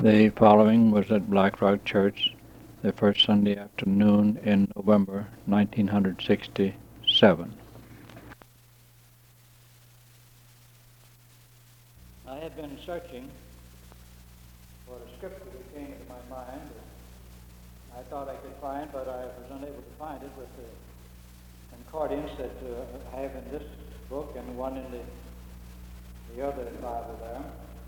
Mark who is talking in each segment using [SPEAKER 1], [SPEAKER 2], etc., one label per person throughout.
[SPEAKER 1] The following was at Black Rock Church the first Sunday afternoon in November 1967. I have been searching for a scripture that came to my mind that I thought I could find, but I was unable to find it with the concordance that I have in this book and one in the other Bible there.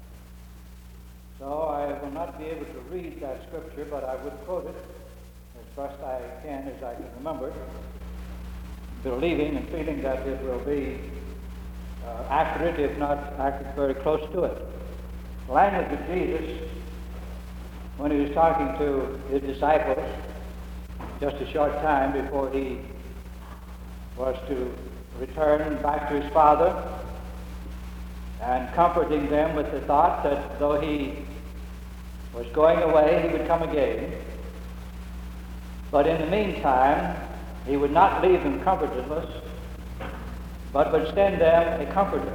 [SPEAKER 1] So I will not be able to read that scripture, but I would quote it as best I can as I can remember, believing and feeling that it will be accurate, if not accurate, very close to it. The language of Jesus, when he was talking to his disciples just a short time before he was to return back to his Father, and comforting them with the thought that though he was going away, he would come again. But in the meantime, he would not leave them comfortless, but would send them a comforter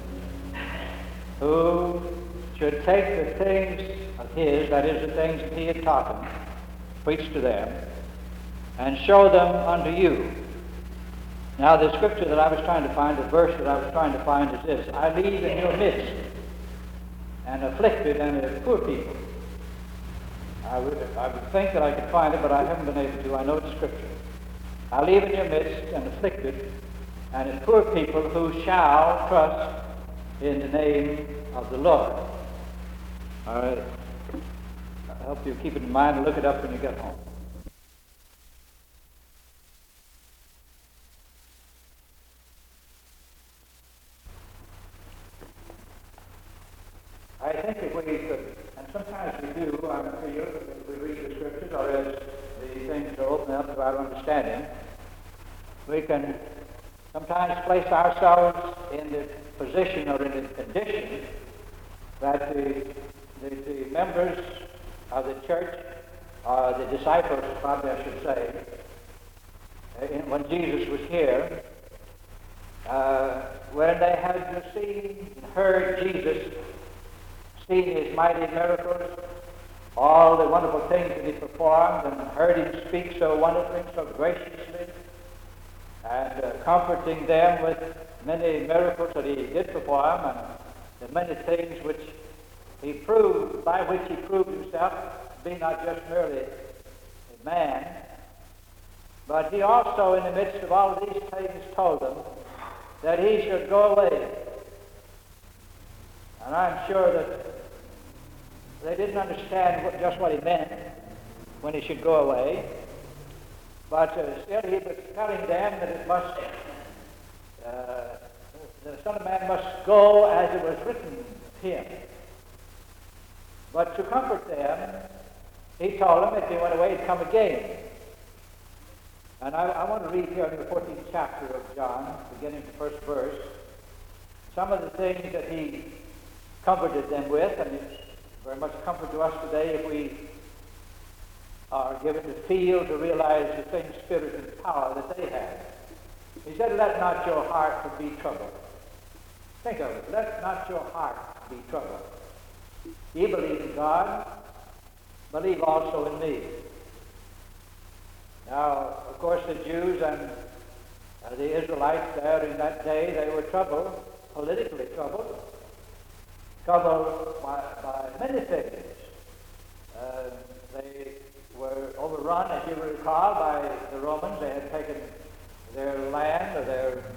[SPEAKER 1] who should take the things of his, that is, the things that he had taught them, preach to them, and show them unto you. Now, the scripture that I was trying to find, the verse that I was trying to find is this: I leave in your midst an afflicted and a poor people. I would think that I could find it, but I haven't been able to. I know it's scripture. I leave in your midst an afflicted and a poor people who shall trust in the name of the Lord. All right. I hope you keep it in mind and look it up when you get home. I think if we could, and sometimes we do, I feel, if we read the scriptures, or as the things are open up to our understanding, we can sometimes place ourselves in the position or in the condition that the members of the church, or the disciples, probably I should say, when Jesus was here, when they had seen and heard Jesus, seen his mighty miracles, all the wonderful things that he performed, and heard him speak so wonderfully, so graciously, and comforting them with many miracles that he did perform, and the many things which he proved, by which he proved himself to be not just merely a man, but he also, in the midst of all these things, told them that he should go away. And I'm sure that they didn't understand just what he meant when he should go away, but still he was telling them that it must, the Son of Man must go as it was written of him. But to comfort them, he told them if he went away, he'd come again. And I want to read here in the 14th chapter of John, beginning the first verse, some of the things that he comforted them with, and it's very much comfort to us today if we are given to feel, to realize the same spirit and power that they had. He said, let not your heart be troubled. Think of it. Let not your heart be troubled. Ye believe in God, believe also in me. Now, of course, the Jews and the Israelites there in that day, they were troubled, politically troubled by many things. They were overrun, as you will recall, by the Romans. They had taken their land, or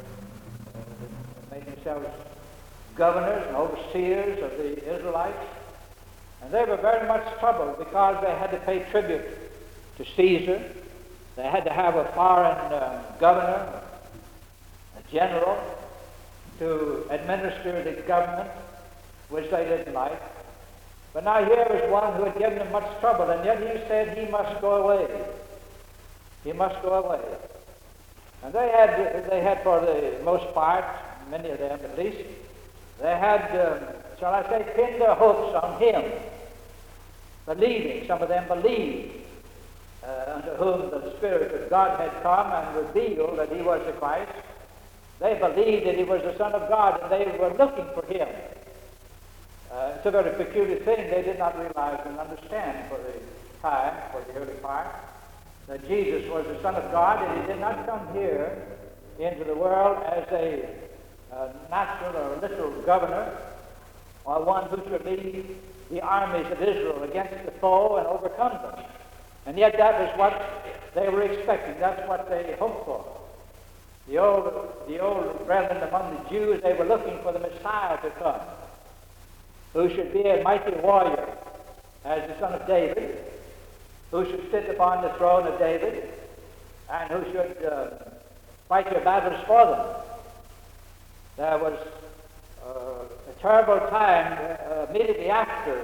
[SPEAKER 1] made themselves governors and overseers of the Israelites. And they were very much troubled because they had to pay tribute to Caesar. They had to have a foreign governor, a general, to administer the government, which they didn't like. But now here was one who had given them much trouble, and yet he said he must go away. He must go away. And they had for the most part, many of them at least, they had, shall I say, pinned their hopes on him, believing. Some of them believed unto whom the Spirit of God had come and revealed that he was the Christ. They believed that he was the Son of God, and they were looking for him. It's a very peculiar thing. They did not realize and understand for the time, for the early part, that Jesus was the Son of God, and he did not come here into the world as a natural or literal governor, or one who should lead the armies of Israel against the foe and overcome them. And yet that was what they were expecting. That's what they hoped for. The old brethren among the Jews, they were looking for the Messiah to come, who should be a mighty warrior as the son of David, who should sit upon the throne of David, and who should fight their battles for them. There was a terrible time immediately after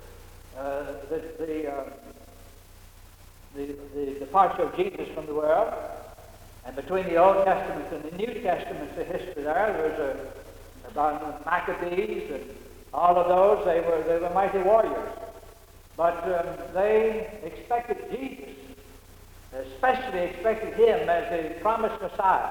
[SPEAKER 1] the departure of Jesus from the world, and between the Old Testament and the New Testament, the history there was about Maccabees and all of those. They were mighty warriors, but they expected Jesus, especially expected him as the promised Messiah,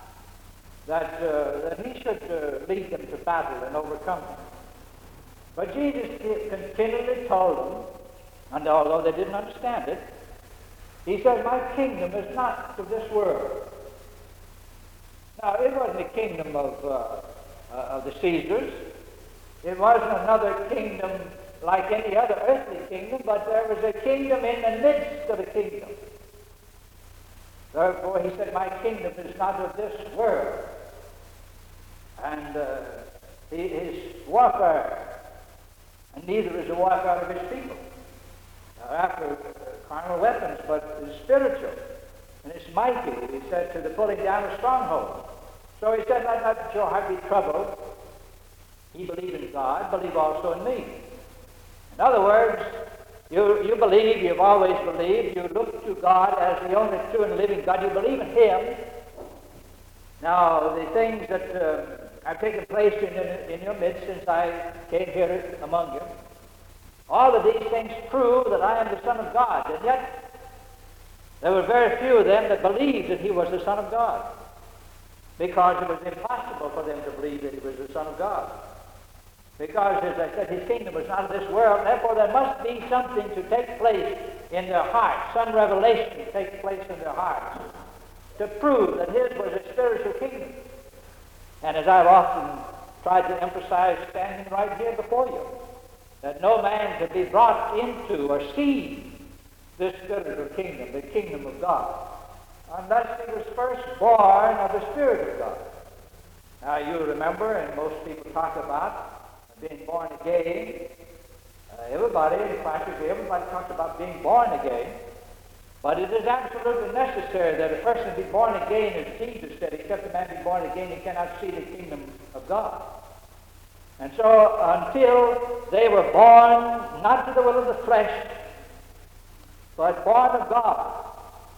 [SPEAKER 1] that he should lead them to battle and overcome them. But Jesus continually told them, and although they didn't understand it, he said, "My kingdom is not of this world." Now, it wasn't a kingdom of the Caesars. It wasn't another kingdom like any other earthly kingdom, but there was a kingdom in the midst of a kingdom. Therefore, he said, "My kingdom is not of this world." And his warfare, and neither is the warfare of his people, after carnal weapons, but it's spiritual, and it's mighty, he said, to the pulling down of strongholds. So he said, "Let your heart be troubled. Ye believe in God, believe also in me." In other words, you believe, you've always believed, you look to God as the only true and living God, you believe in him. Now, the things that have taken place in your midst since I came here among you, all of these things prove that I am the Son of God, and yet there were very few of them that believed that he was the Son of God, because it was impossible for them to believe that he was the Son of God. Because, as I said, his kingdom was not of this world, therefore there must be something to take place in their hearts, some revelation to take place in their hearts, to prove that his was a spiritual kingdom. And as I've often tried to emphasize standing right here before you, that no man can be brought into or see this spiritual kingdom, the kingdom of God, unless he was first born of the Spirit of God. Now you remember, and most people talk about being born again. Practically everybody talks about being born again. But it is absolutely necessary that a person be born again, as Jesus said, except a man be born again, he cannot see the kingdom of God. And so until they were born, not to the will of the flesh, but born of God,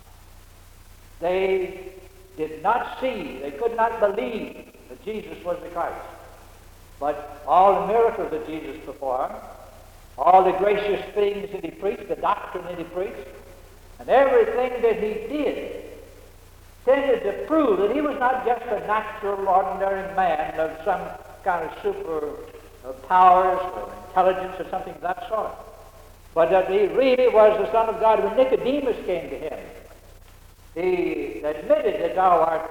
[SPEAKER 1] they did not see, they could not believe that Jesus was the Christ. But all the miracles that Jesus performed, all the gracious things that he preached, the doctrine that he preached, and everything that he did tended to prove that he was not just a natural, ordinary man of some kind of super powers or intelligence or something of that sort, but that he really was the Son of God. When Nicodemus came to him, he admitted that thou art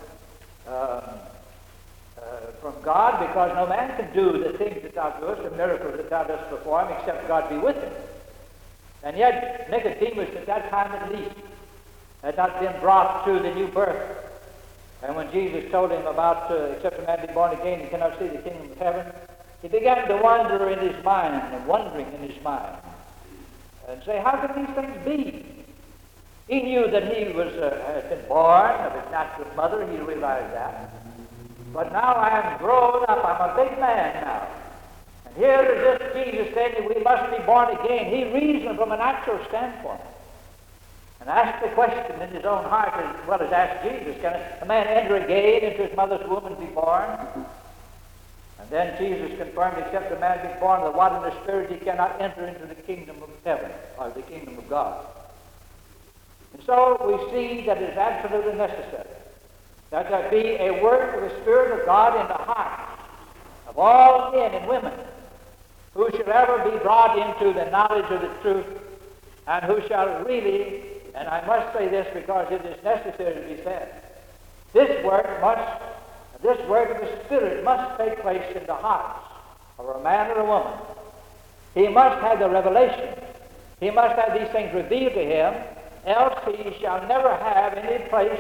[SPEAKER 1] from God, because no man can do the things that thou doest, the miracles that thou dost perform, except God be with him. And yet Nicodemus, at that time at least, had not been brought to the new birth. And when Jesus told him about, except a man be born again, he cannot see the kingdom of heaven, he began to wonder in his mind, and wondering in his mind, and say, how can these things be? He knew that he had been born of his natural mother, he realized that. But now I am grown up, I'm a big man now. And here is this Jesus saying that we must be born again. He reasoned from a natural standpoint and asked the question in his own heart as well as asked Jesus, can a man enter again into his mother's womb and be born? And then Jesus confirmed, except a man be born of the water and the Spirit, he cannot enter into the kingdom of heaven, or the kingdom of God. And so we see that it is absolutely necessary that there be a work of the Spirit of God in the hearts of all men and women, who shall ever be brought into the knowledge of the truth, and who shall really, and I must say this because it is necessary to be said, this work of the Spirit must take place in the hearts of a man or a woman. He must have the revelation. He must have these things revealed to him, else he shall never have any place,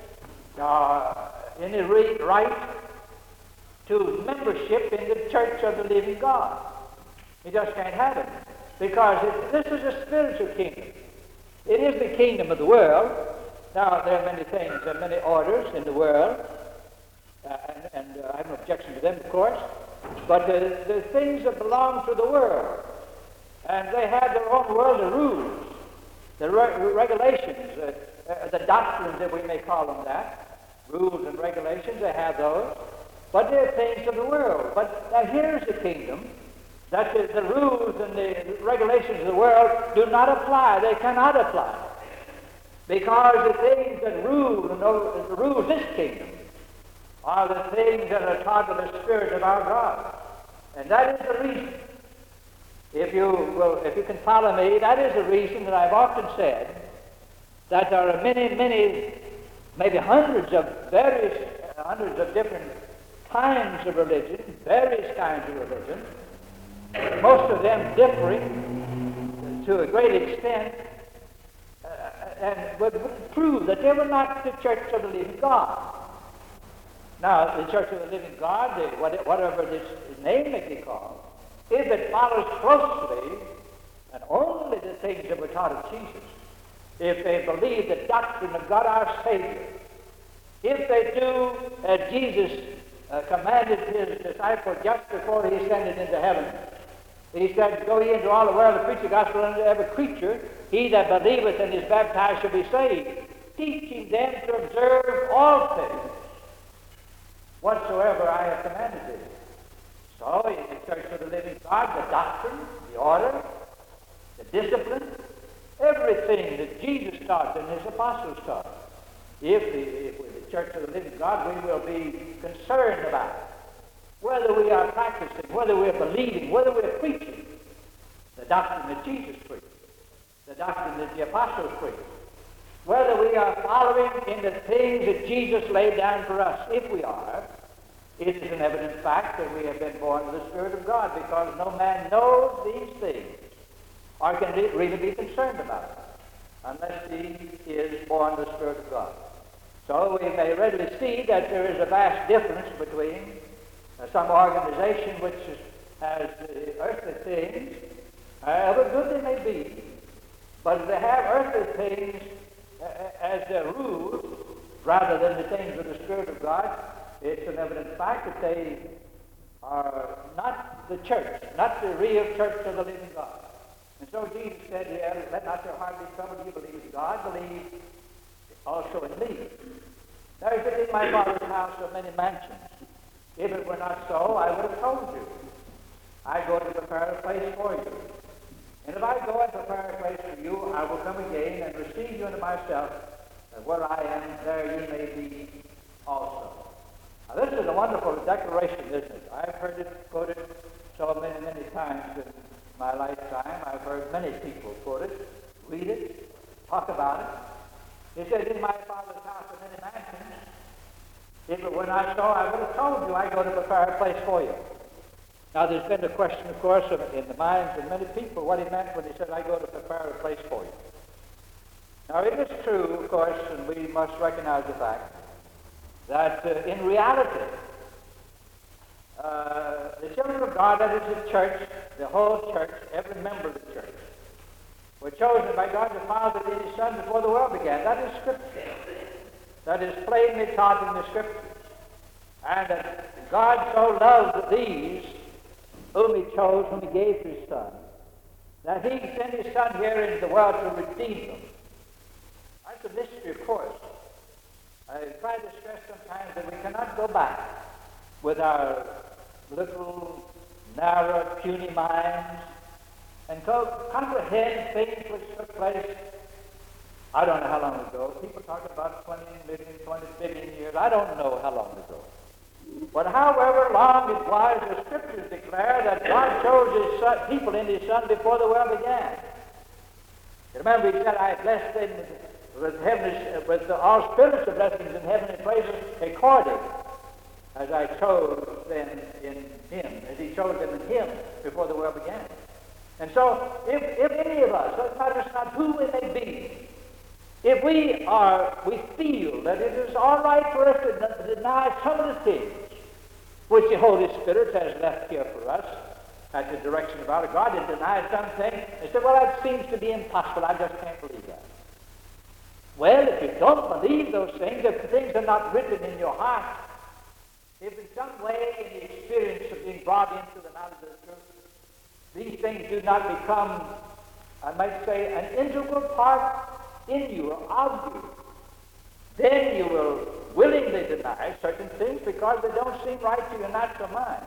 [SPEAKER 1] any right to membership in the church of the living God. He just can't have it, because this is a spiritual kingdom. It is the kingdom of the world. Now, there are many things, there are many orders in the world, and I have no objection to them, of course, but the things that belong to the world, and they have their own world of rules, the regulations, the doctrines, that we may call them that, rules and regulations, they have those, but they're things of the world. But now here's the kingdom, that the rules and the regulations of the world do not apply. They cannot apply. Because the things that rule this kingdom are the things that are taught of the Spirit of our God. And that is the reason, if you can follow me, that is the reason that I've often said that there are many, maybe hundreds of different kinds of religion, various kinds of religion, most of them differing to a great extent, and would prove that they were not the church of the living God. Now, the church of the living God, whatever this name may be called, if it follows closely and only the things that were taught of Jesus, if they believe the doctrine of God our Savior, if they do as Jesus commanded his disciples just before he ascended into heaven, he said, "Go ye into all the world and preach the gospel unto every creature. He that believeth and is baptized shall be saved, teaching them to observe all things whatsoever I have commanded thee." So, in the church of the living God, the doctrine, the order, the discipline, everything that Jesus taught and his apostles taught, if we're the church of the living God, we will be concerned about it. Whether we are practicing, whether we're believing, whether we're preaching the doctrine that Jesus preached, the doctrine that the apostles preached, whether we are following in the things that Jesus laid down for us. If we are, it is an evident fact that we have been born of the Spirit of God, because no man knows these things or can really be concerned about it unless he is born of the Spirit of God. So we may readily see that there is a vast difference between some organization which has earthly things, however good they may be, but if they have earthly things as their rules rather than the things of the Spirit of God, it's an evident fact that they are not the church, not the real church of the living God. And so Jesus said here, "Let not your heart be troubled. You believe in God, believe also in me. Now, if it in my Father's house are many mansions, if it were not so, I would have told you. I go to prepare a place for you. And if I go and prepare a place for you, I will come again and receive you unto myself, that where I am, there you may be also." Now, this is a wonderful declaration, isn't it? I've heard it quoted so many times in my lifetime. I've heard many people quote it, read it, talk about it. He said, "In my Father's house are many mansions. If it were not so, I would have told you, I go to prepare a place for you." Now, there's been a question, of course, in the minds of many people what he meant when he said, "I go to prepare a place for you." Now, it is true, of course, and we must recognize the fact that in reality, the children of God, that is the church, the whole church, every member of the church, were chosen by God the Father and his Son before the world began. That is Scripture. That is plainly taught in the Scriptures. And that God so loved these whom he chose, whom he gave to his Son, that he sent his Son here into the world to redeem them. That's a mystery, of course. I try to stress sometimes that we cannot go back with our little, narrow, puny minds and comprehend things which took place, I don't know how long ago. People talk about 20 million, 20 billion years. I don't know how long ago. But however long it was, the Scriptures declare that God chose His people in His Son before the world began. You remember He said, I blessed them with all spiritual blessings in heavenly places according as I chose them in Him, as He chose them in Him before the world began. And so, if any of us, it matters not who we may be, if we feel that it is all right for us to deny some of the things which the Holy Spirit has left here for us at the direction of our God, and deny something and say, well, that seems to be impossible, I just can't believe that. Well, if you don't believe those things, if the things are not written in your heart, if in some way in the experience of being brought into the knowledge of the truth, these things do not become, I might say, an integral part in you or of you, then you will willingly deny certain things because they don't seem right to your natural mind.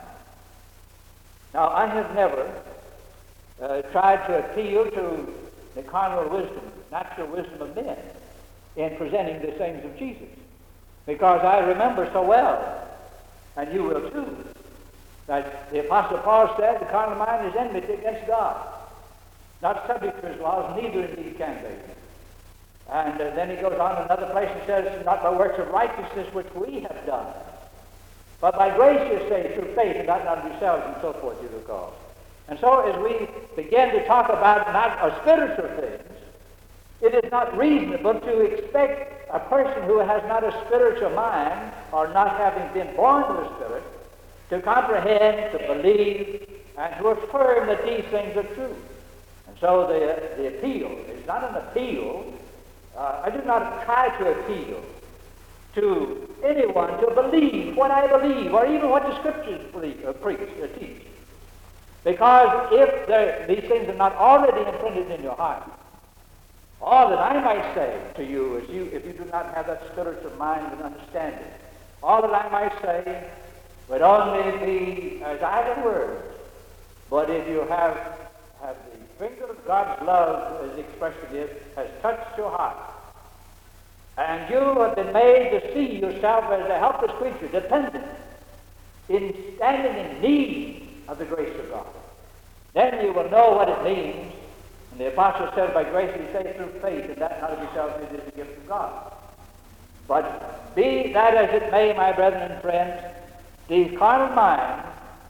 [SPEAKER 1] Now, I have never tried to appeal to the carnal wisdom, natural wisdom of men in presenting the things of Jesus, because I remember so well, and you will too, that the Apostle Paul said the carnal mind is enmity against God, not subject to His laws, neither indeed can be. And then he goes on another place and says, not by works of righteousness which we have done, but by grace you say, through faith, and not of yourselves, and so forth, you recall. And so as we begin to talk about spiritual things, it is not reasonable to expect a person who has not a spiritual mind, or not having been born of the Spirit, to comprehend, to believe, and to affirm that these things are true. And so the appeal is not an appeal. I do not try to appeal to anyone to believe what I believe, or even what the Scriptures teach. Because if these things are not already imprinted in your heart, all that I might say to you is, if you do not have that spiritual mind and understanding, all that I might say would only be as idle words. But if you have the finger of God's love, as the expression is, has touched your heart, and you have been made to see yourself as a helpless creature, dependent, in standing in need of the grace of God, then you will know what it means. And the Apostle said, by grace we say through faith, and that not of yourselves, it is the gift of God. But be that as it may, my brethren and friends, the carnal mind,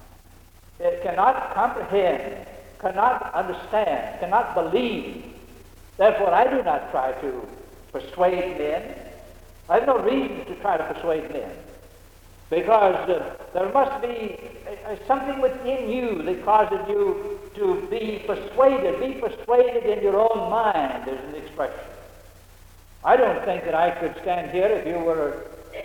[SPEAKER 1] it cannot comprehend, cannot understand, cannot believe. Therefore, I do not try to persuade men. I have no reason to try to persuade men, because there must be something within you that causes you to be persuaded. Be persuaded in your own mind, is an expression. I don't think that I could stand here if you were,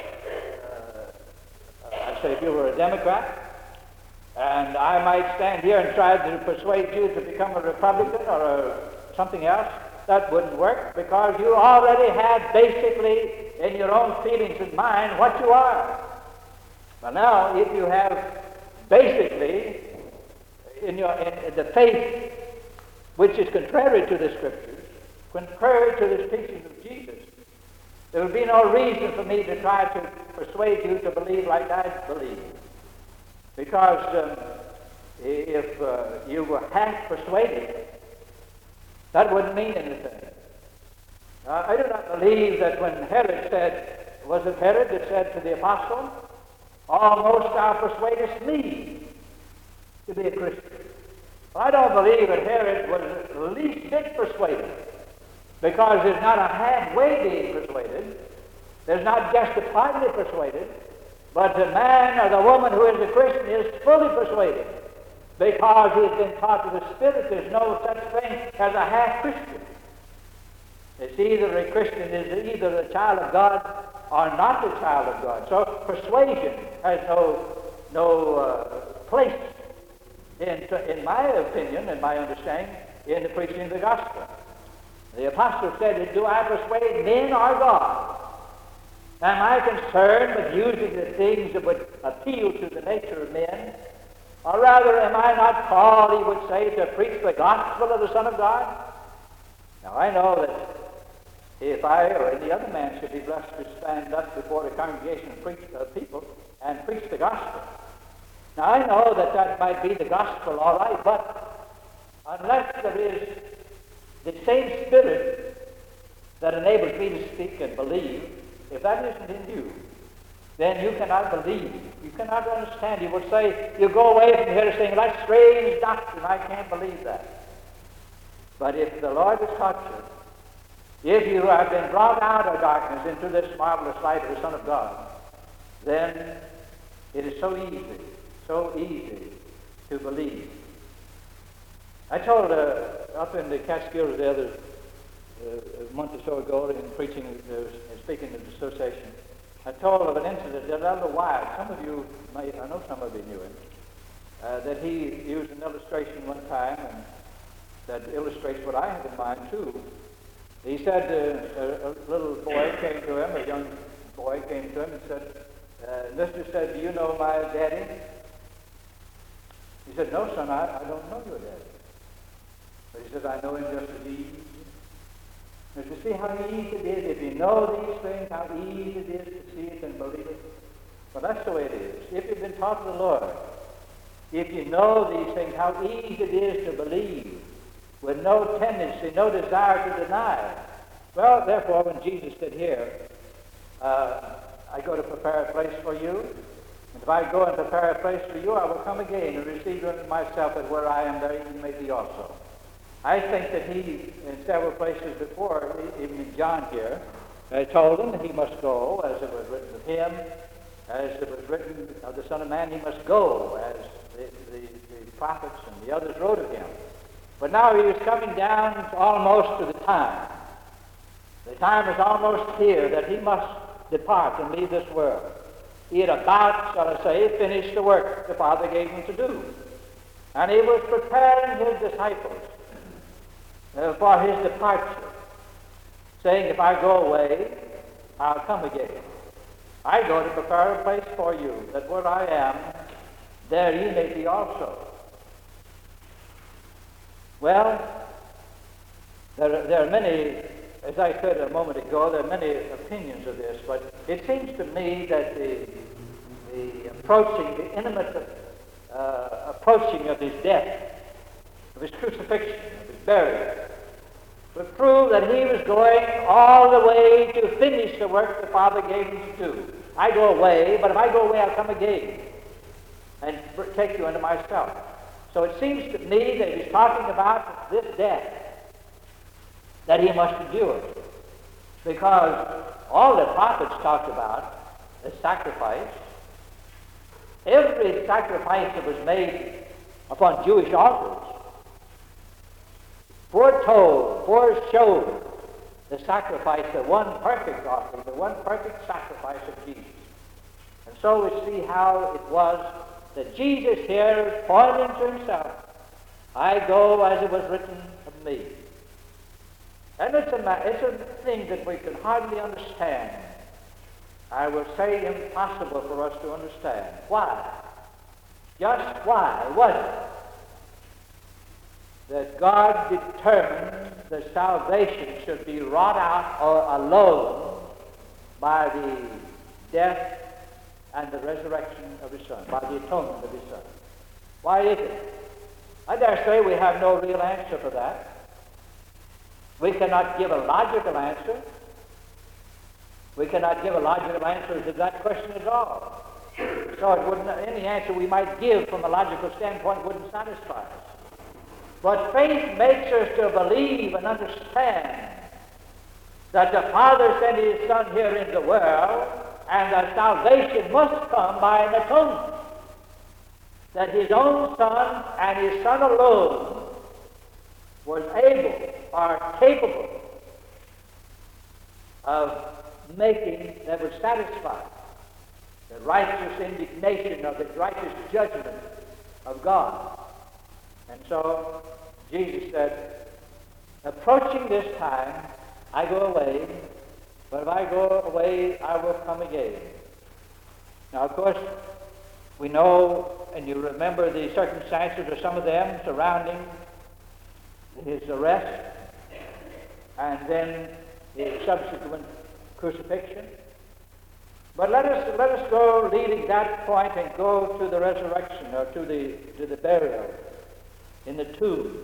[SPEAKER 1] if you were a Democrat, and I might stand here and try to persuade you to become a Republican or something else. That wouldn't work, because you already have basically in your own feelings and mind what you are. But now, if you have basically in the faith which is contrary to the Scriptures, contrary to the teachings of Jesus, there would be no reason for me to try to persuade you to believe like I believe. Because if you were half persuaded, that wouldn't mean anything. I do not believe that when Herod said, was it Herod that said to the apostle, almost thou persuadest me to be a Christian. I don't believe that Herod was the least bit persuaded, because there's not a halfway being persuaded. There's not just a partly persuaded, but the man or the woman who is a Christian is fully persuaded, because he has been taught of the Spirit. There's no such thing as a half-Christian. It's either a Christian is either a child of God or not a child of God. So persuasion has no place, in my opinion, in my understanding, in the preaching of the gospel. The apostle said, do I persuade men or God? Am I concerned with using the things that would appeal to the nature of men? Or rather, am I not called, he would say, to preach the gospel of the Son of God? Now, I know that if I or any other man should be blessed to stand up before the congregation of people and preach the gospel. Now I know that that might be the gospel, all right, but unless there is the same spirit that enables me to speak and believe, if that isn't in you, then you cannot believe. You cannot understand. You will say, you go away from here saying, that's strange doctrine, I can't believe that. But if the Lord has taught you, if you have been brought out of darkness into this marvelous light of the Son of God, then it is so easy to believe. I told up in the Catskills the other a month or so ago in preaching and speaking at the association, I told of an incident that Elder Wyatt, some of you may, I know some of you knew him, that he used an illustration one time and that illustrates what I have in mind too. He said a little boy came to him, a young boy came to him and said, Mister said, do you know my daddy? He said, no, son, I don't know your daddy. But he said, I know him just as easy. And to see how easy it is, if you know these things, how easy it is to see it and believe it. Well, that's the way it is. If you've been taught of the Lord, if you know these things, how easy it is to believe, with no tendency, no desire to deny. Well, therefore, when Jesus said here, I go to prepare a place for you, and if I go and prepare a place for you, I will come again and receive you unto myself, that where I am, there you may be also. I think that he, in several places before, even in John here, told him that he must go, as it was written of him, as it was written of the Son of Man, he must go, as the prophets and the others wrote of him. But now he was coming down almost to the time. The time is almost here that he must depart and leave this world. He had about, shall I say, finished the work the Father gave him to do. And he was preparing his disciples for his departure, saying, if I go away, I'll come again. I go to prepare a place for you, that where I am, there ye may be also. Well, there are many, as I said a moment ago, there are many opinions of this, but it seems to me that the intimate approaching of his death, of his crucifixion, of his burial, would prove that he was going all the way to finish the work the Father gave him to do. I go away, but if I go away, I'll come again and take you unto myself. So it seems to me that he's talking about this death that he must endure, because all the prophets talked about the sacrifice. Every sacrifice that was made upon Jewish altars foretold, foreshowed the sacrifice, the one perfect offering, the one perfect sacrifice of Jesus. And so we see how it was that Jesus here pointed to himself, I go as it was written of me. And it's a thing that we can hardly understand. I will say impossible for us to understand. Why? Just why was it that God determined that salvation should be wrought out or alone by the death and the resurrection of his Son, by the atonement of his Son? Why is it? I dare say we have no real answer for that. We cannot give a logical answer. We cannot give a logical answer to that question at all. So it wouldn't, any answer we might give from a logical standpoint wouldn't satisfy us. But faith makes us to believe and understand that the Father sent his Son here into the world, and that salvation must come by an atonement. That his own Son and his Son alone was able or capable of making that would satisfy the righteous indignation of the righteous judgment of God. And so Jesus said, approaching this time, I go away, but if I go away, I will come again. Now, of course, we know, and you remember the circumstances of some of them surrounding his arrest and then his subsequent crucifixion. But let us go, leaving that point, and go to the resurrection, or to the burial in the tomb.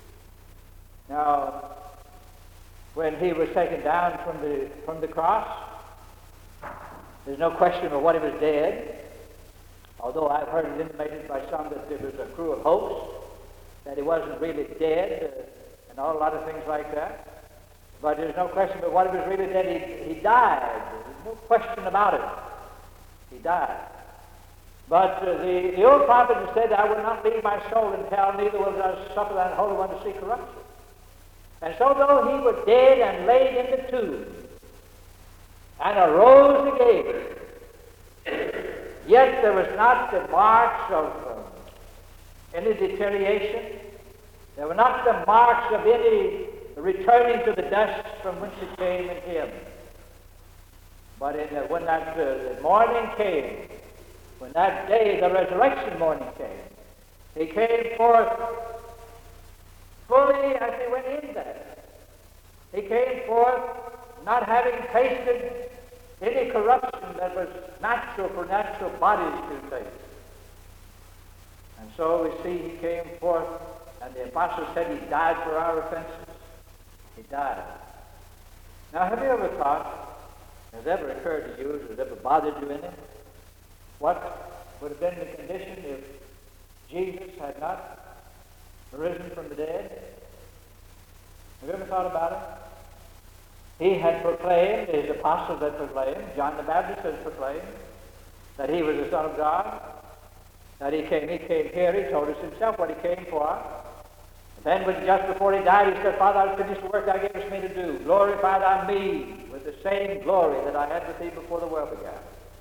[SPEAKER 1] Now, when he was taken down from the cross, there's no question of what he was dead. Although I've heard it intimated by some that it was a cruel hoax, that he wasn't really dead, and all a lot of things like that. But there's no question but what he was really dead. He died. There's no question about it. He died. But the old prophet has said, I will not leave my soul in hell, neither will I suffer that Holy One to see corruption. And so though he was dead and laid in the tomb, and arose again, yet there was not the marks of any deterioration. There were not the marks of any returning to the dust from whence it came in him. But when that morning came, when that day, the resurrection morning came, he came forth fully as he went in there. He came forth not having tasted any corruption that was natural for natural bodies to taste. And so we see he came forth, and the apostle said he died for our offenses. He died. Now, have you ever thought, has it ever occurred to you, has it ever bothered you any, what would have been the condition if Jesus had not risen from the dead? Have you ever thought about it? He had proclaimed, his apostles had proclaimed, John the Baptist had proclaimed, that he was the Son of God, that he came here, he told us himself what he came for. Then just before he died, he said, Father, I've finished the work thou gavest me to do. Glorify thou me with the same glory that I had with thee before the world began.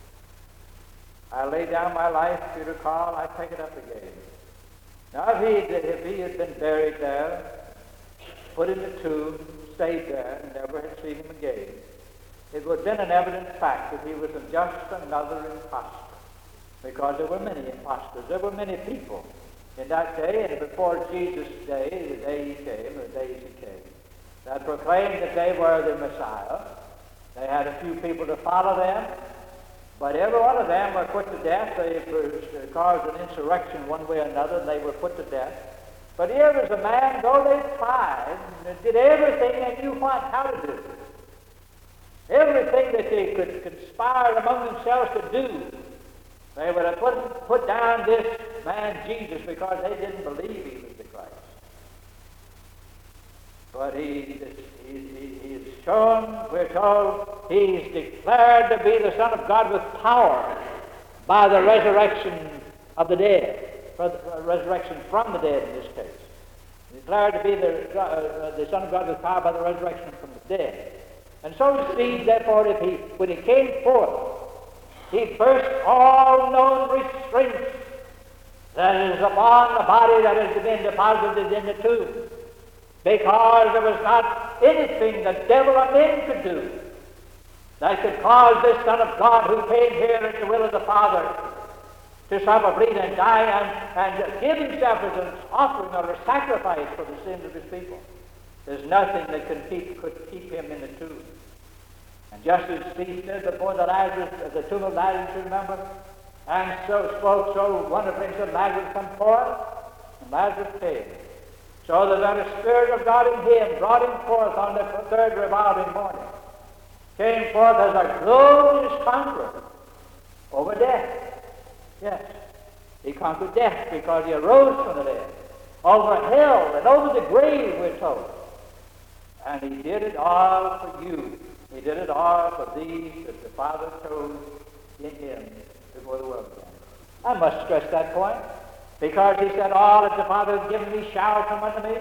[SPEAKER 1] I lay down my life, Peter called, I take it up again. Now if he had been buried there, put in the tomb, stayed there, and never had seen him again, it would have been an evident fact that he was just another impostor. Because there were many impostors, there were many people in that day, and before Jesus' day, the day he came, or the days he came, that proclaimed that they were the Messiah. They had a few people to follow them, but every one of them were put to death. They caused an insurrection one way or another, and they were put to death. But here was a man, though they tried, and did everything they knew how to do, everything that they could conspire among themselves to do, they would have put down this man Jesus because they didn't believe he was the Christ. But he is shown, we're told, he's declared to be the Son of God with power by the resurrection of the dead, resurrection from the dead in this case. Declared to be the Son of God with power by the resurrection from the dead. And so it seems, therefore, when he came forth, he burst all known restraints that is upon the body that has been deposited in the tomb, because there was not anything the devil or men could do that could cause this Son of God, who came here at the will of the Father, to suffer, bleed, and die, and give himself as an offering or a sacrifice for the sins of his people. There's nothing that could keep him in the tomb. And just as Steve said before the tomb of Lazarus, you remember, and so spoke so wonderfully, and said, Lazarus, come forth, and Lazarus came. So that the Spirit of God in him brought him forth on the third revolving morning, came forth as a glorious conqueror over death. Yes, he conquered death because he arose from the dead, over hell and over the grave, we're told. And he did it all for you. He did it all for these that the Father chose in him before the world began. I must stress that point, because he said, all that the Father has given me shall come unto me.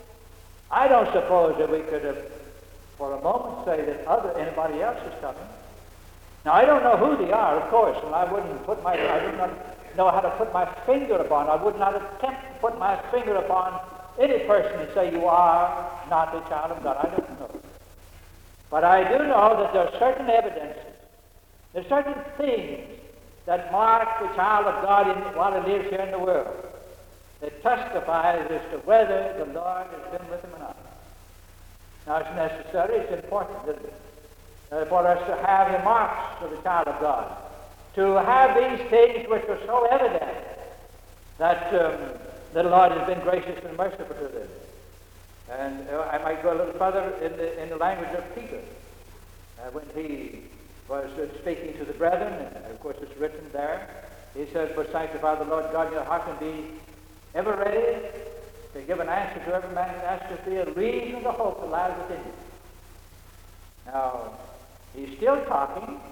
[SPEAKER 1] I don't suppose that we could have, for a moment, say that anybody else is coming. Now, I don't know who they are, of course, and I would not know how to put my finger upon. I would not attempt to put my finger upon any person and say, you are not a child of God. I don't know. But I do know that there are certain evidences, there are certain things that mark the child of God while he lives here in the world, that testifies as to whether the Lord has been with him or not. Now, it's necessary, it's important, isn't it, for us to have the marks of the child of God, to have these things which are so evident that the Lord has been gracious and merciful to them. And I might go a little further in the language of Peter, when he was speaking to the brethren, and of course it's written there. He says, "But sanctify the Lord God in your heart, and be ever ready to give an answer to every man that asks thee a reason of the hope that lies within you." Now, he's still talking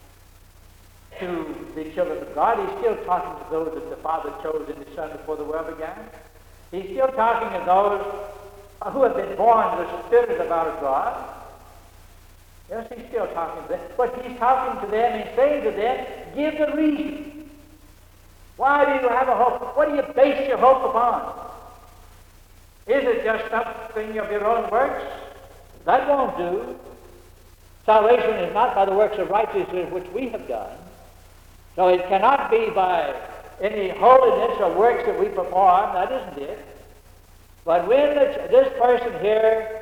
[SPEAKER 1] to the children of God. He's still talking to those that the Father chose in the Son before the world began. He's still talking to those who have been born of the Spirit of our God. Yes, he's still talking to them. But he's talking to them and saying to them, give the reason. Why do you have a hope? What do you base your hope upon? Is it just something of your own works? That won't do. Salvation is not by the works of righteousness which we have done. So it cannot be by any holiness or works that we perform. That isn't it. But when this person here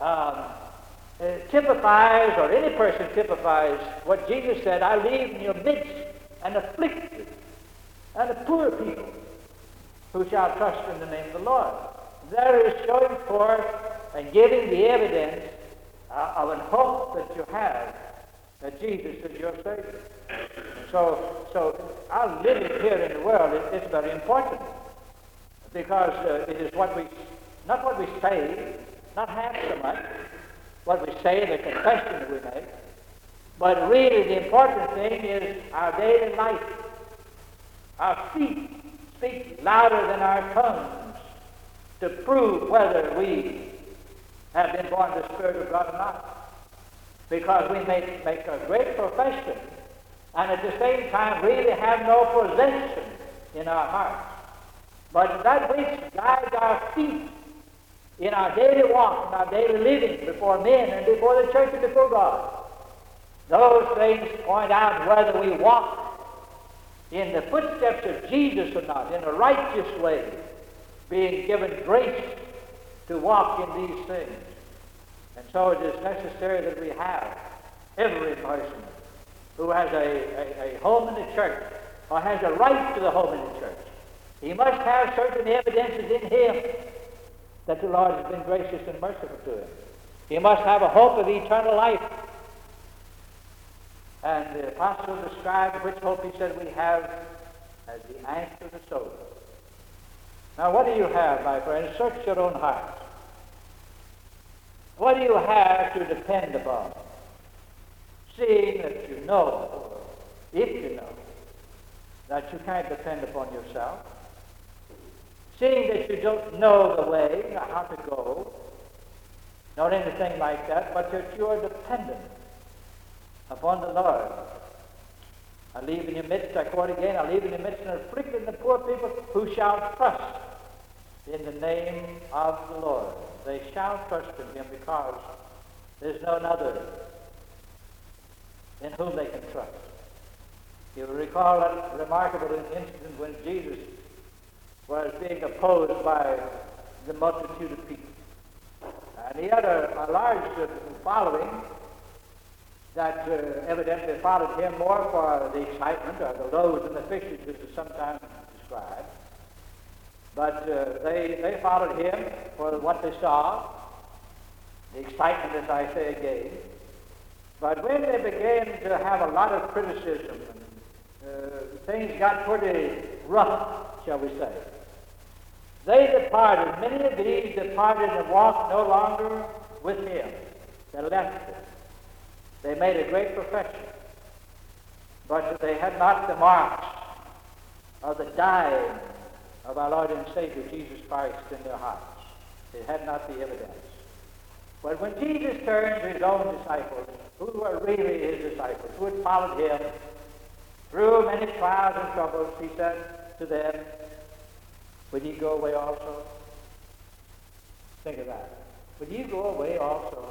[SPEAKER 1] typifies, or any person typifies what Jesus said, "I leave in your midst an afflicted and a poor people who shall trust in the name of the Lord." There is showing forth and giving the evidence of an hope that you have, that Jesus is your Savior. So our living here in the world is very important, because it is not what we say, not half so much what we say, the confession that we make, but really the important thing is our daily life. Our feet speak louder than our tongues to prove whether we have been born of the Spirit of God or not. Because we make a great profession and at the same time really have no possession in our hearts. But that which guides our feet in our daily walk, in our daily living before men and before the church and before God, those things point out whether we walk in the footsteps of Jesus or not, in a righteous way, being given grace to walk in these things. And so it is necessary that we have every person who has a home in the church, or has a right to the home in the church. He must have certain evidences in him that the Lord has been gracious and merciful to him. He must have a hope of eternal life. And the apostle described which hope he said we have as the anchor of the soul. Now what do you have, my friends? Search your own hearts. What do you have to depend upon? Seeing that you know, or if you know, that you can't depend upon yourself. Seeing that you don't know the way, how to go, not anything like that, but that you are dependent upon the Lord. I leave in your midst, I quote again, I leave in your midst an afflicted and the poor people who shall trust in the name of the Lord. They shall trust in him because there's none other in whom they can trust. You will recall that remarkable incident when Jesus was being opposed by the multitude of people. And he had a large following that evidently followed him more for the excitement, or the loaves and the fishes, as is sometimes described. But they followed him for what they saw, the excitement, as I say again. But when they began to have a lot of criticism, things got pretty rough, shall we say. They departed. Many of these departed and walked no longer with him. They left him. They made a great profession, but they had not the marks of the dying of our Lord and Savior Jesus Christ in their hearts. They had not the evidence. But when Jesus turned to his own disciples, who were really his disciples, who had followed him through many trials and troubles, he said to them, "Will ye go away also?" Think of that. "Will ye go away also?"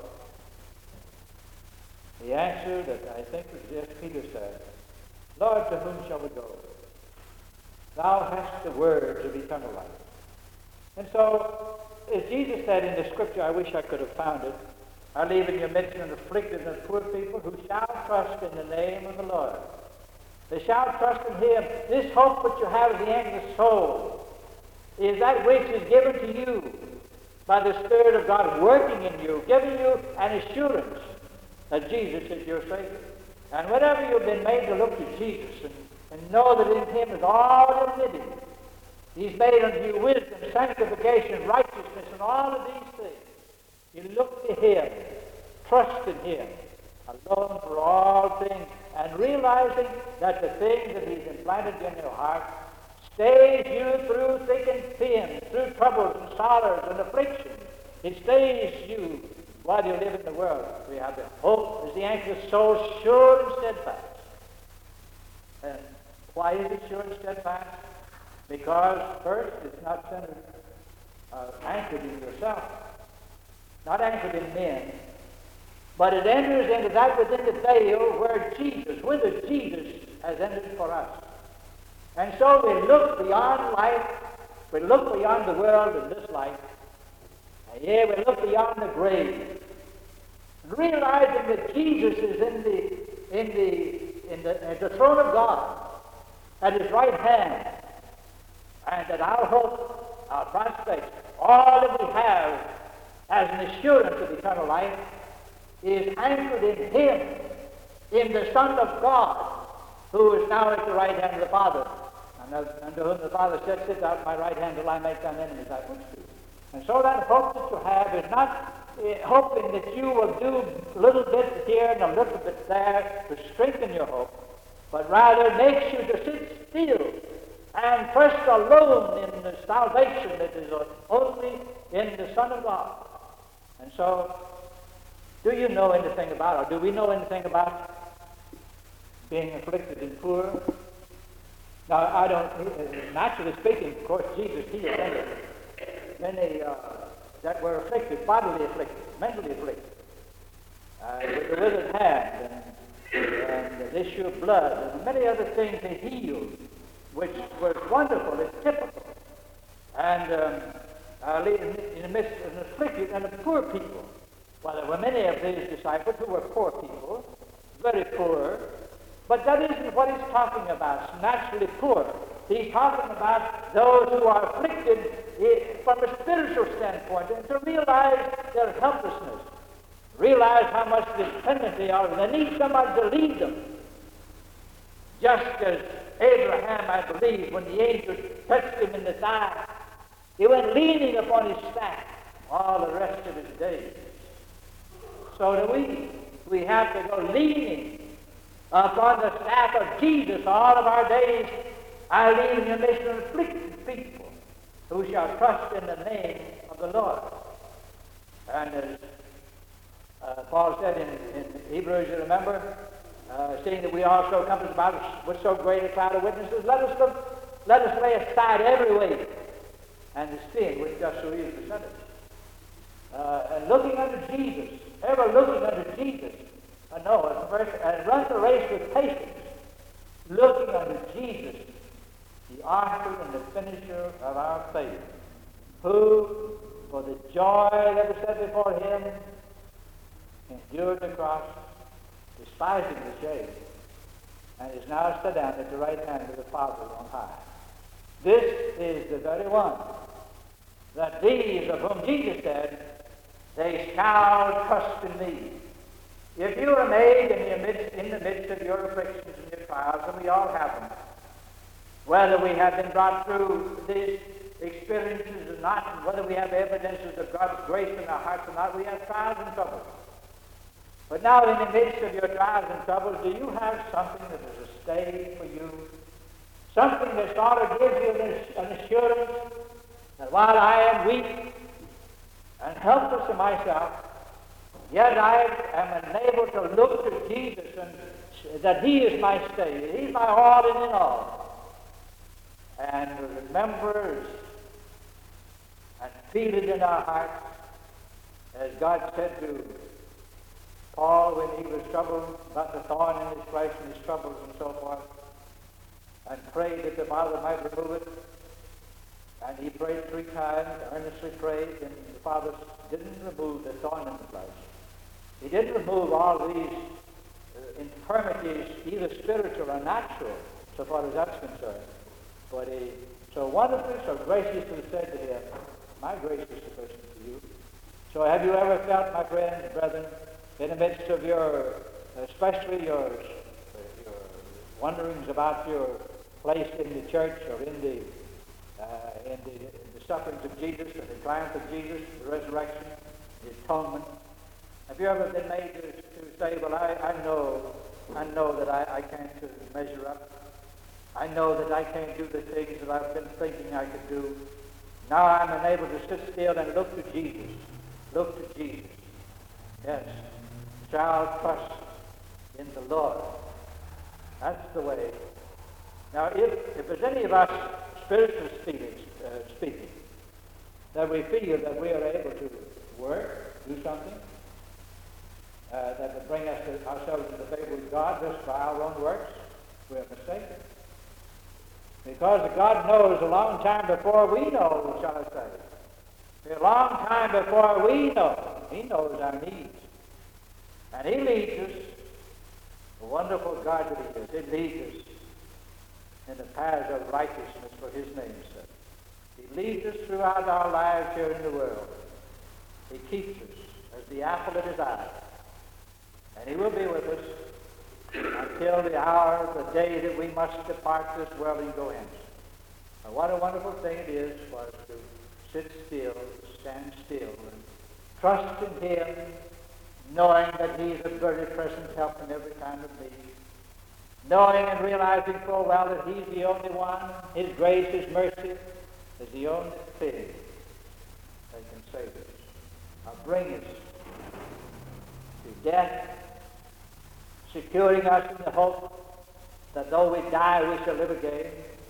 [SPEAKER 1] The answer that I think was just Peter said, "Lord, to whom shall we go? Thou hast the words of eternal life." And so, as Jesus said in the scripture, I wish I could have found it, I leave in your midst an afflicted and poor people who shall trust in the name of the Lord. They shall trust in him. This hope which you have at the end of the soul is that which is given to you by the Spirit of God working in you, giving you an assurance that Jesus is your Savior. And whenever you've been made to look to Jesus and know that in him is all your living, he's made unto you wisdom, sanctification, righteousness, and all of these things. You look to him, trust in him, alone for all things, and realizing that the thing that he's implanted in your heart stays you through thick and thin, through troubles and sorrows and afflictions. It stays you while you live in the world. We have the hope as the anchor of the soul, sure and steadfast. And why is it sure and steadfast? Because first, it's not centered, anchored in yourself, not anchored in men, but it enters into that within the veil where Jesus has entered for us. And so we look beyond life, we look beyond the world and this life, and we look beyond the grave, realizing that Jesus is at the throne of God, at his right hand, and that our hope, our prospects, all that we have as an assurance of eternal life is anchored in him, in the Son of God, who is now at the right hand of the Father. And unto whom the Father said, sit thou at my right hand till I make thine enemies thy footstool. And so that hope that you have is not hoping that you will do a little bit here and a little bit there to strengthen your hope, but rather makes you to sit still and trust alone in the salvation that is only in the Son of God. And so, do you know anything about, or do we know anything about being afflicted and poor? Now, I don't, naturally speaking, of course, Jesus healed many that were afflicted, bodily afflicted, mentally afflicted, with the withered hand and the issue of blood, and many other things he healed, which was wonderful, it's typical. And in the midst of an afflicted and a poor people. Well, there were many of his disciples who were poor people, very poor, but that isn't what he's talking about, naturally poor. He's talking about those who are afflicted from a spiritual standpoint, and to realize their helplessness, realize how much dependent they are. They need somebody to lead them. Just as Abraham, I believe, when the angel touched him in the thigh, he went leaning upon his staff all the rest of his days. So do we have to go leaning upon the staff of Jesus all of our days. I leave in your midst an afflicted people who shall trust in the name of the Lord. And as Paul said in Hebrews, you remember, seeing that we also compass about us with so great a cloud of witnesses, let us lay aside every weight and the sin which does so easily beset us. And looking unto Jesus, ever looking unto Jesus, and run the race with patience, looking unto Jesus, the author and the finisher of our faith, who, for the joy that was set before him, endured the cross, despising the shame, and is now set down at the right hand of the Father on high. This is the very one that these of whom Jesus said, they shall trust in me. If you are made in the midst of your afflictions and your trials, and we all have them, whether we have been brought through these experiences or not, and whether we have evidences of God's grace in our hearts or not, we have trials and troubles. But now in the midst of your trials and troubles, do you have something that is a stay for you? Something that sort of gives you an assurance that while I am weak and helpless in myself, yet I am enabled to look to Jesus and that he is my stay. He's my all in all. And remember and feel it in our hearts, as God said to Paul when he was troubled about the thorn in his flesh and his troubles and so forth, and prayed that the Father might remove it. And he prayed 3 times, earnestly prayed, and the Father didn't remove the thorn in the flesh. He didn't remove all these infirmities, either spiritual or natural, so far as that's concerned. But he so wonderfully, so graciously said to him, my grace is sufficient for you. So have you ever felt, my friends, brethren, in the midst of your, especially your wonderings about your place in the church or in the sufferings of Jesus, or the triumph of Jesus, the resurrection, the atonement, have you ever been made to say, well, I know that I can't measure up. I know that I can't do the things that I've been thinking I could do. Now I'm enabled to sit still and look to Jesus. Look to Jesus. Yes. Shall trust in the Lord. That's the way. Now, if there's any of us, spiritually speaking, that we feel that we are able to work, do something, that would bring us ourselves into the favor of God just by our own works, we are mistaken. Because God knows a long time before we know, shall I say. A long time before we know, He knows our needs. And He leads us, the wonderful God that He is, He leads us in the paths of righteousness for His name's sake. He leads us throughout our lives here in the world. He keeps us as the apple of His eye. And He will be with us until the hour, the day that we must depart this world and go hence. And what a wonderful thing it is for us to sit still, stand still, and trust in Him, knowing that He's a very present help in every time of need. Knowing and realizing full well that He's the only one, His grace, His mercy is the only thing that can save us, or bring us to death, securing us in the hope that though we die, we shall live again.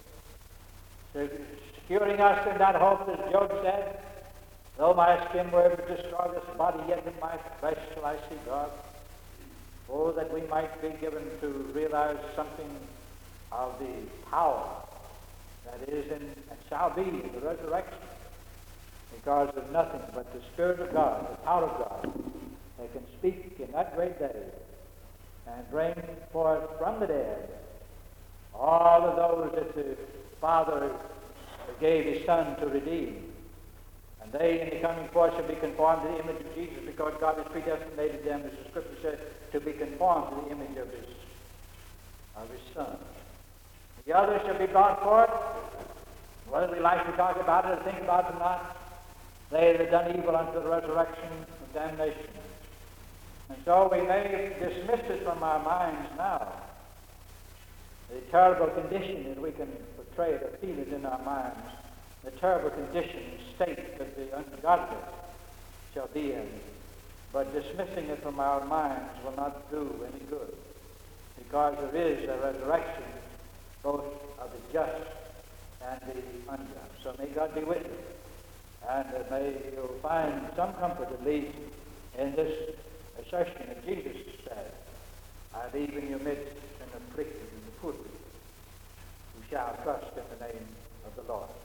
[SPEAKER 1] Securing us in that hope, as Job said, though my skin were to destroy this body, yet in my flesh shall I see God. Oh, that we might be given to realize something of the power that is in and shall be in the resurrection, because of nothing but the Spirit of God, the power of God, that can speak in that great day and bring forth from the dead all of those that the Father gave His Son to redeem. And they in the coming forth shall be conformed to the image of Jesus, because God has predestinated them, as the Scripture says, to be conformed to the image of His Son. The others shall be brought forth, whether we like to talk about it or think about it or not, they that have done evil unto the resurrection and damnation. And so we may dismiss it from our minds now, the terrible condition that we can portray it or feel it in our minds, the terrible condition and state that the ungodly shall be in. But dismissing it from our minds will not do any good, because there is a resurrection both of the just and the unjust. So may God be with you, and may you find some comfort at least in this assertion that Jesus said, I leave in your midst an afflicted and the poor, who shall trust in the name of the Lord.